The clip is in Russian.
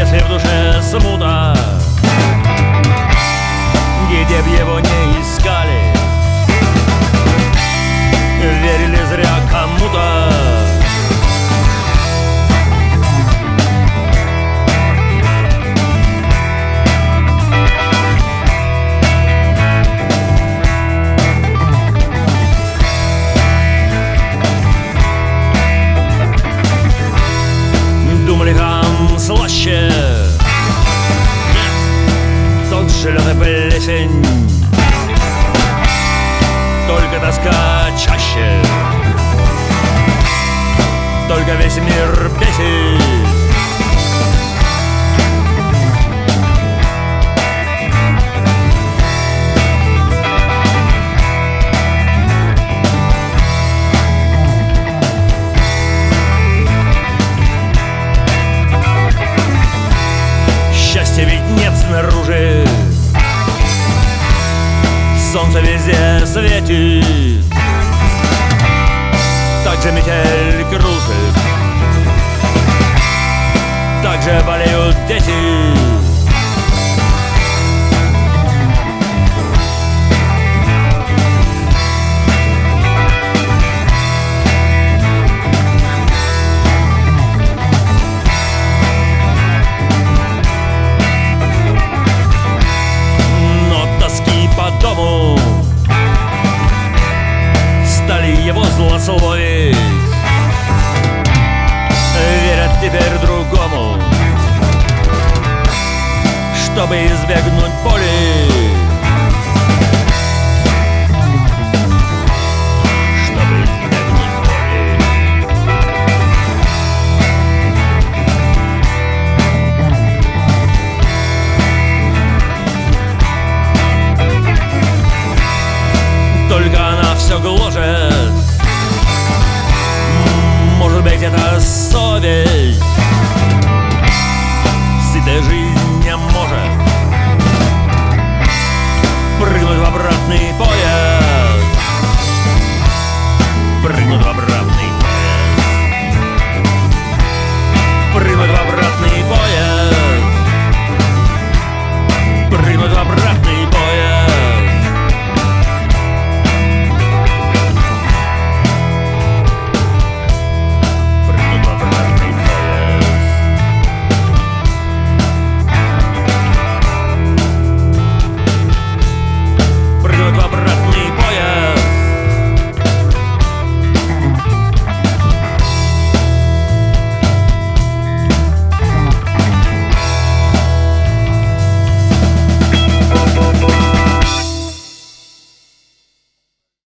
если в душе смута, где б его не искали, верили зря кому-то. Думали, там слаще, нет, тот же лед и плесень, только тоска чаще, только весь мир бесит. Счастья ведь нет снаружи, солнце везде светит, так же метель кружит, так же болеют дети. По дому стали его злословить, верят теперь другому, чтобы избегнуть боли, чтобы избегнуть боли. Только она все гложет, может быть, это совесть.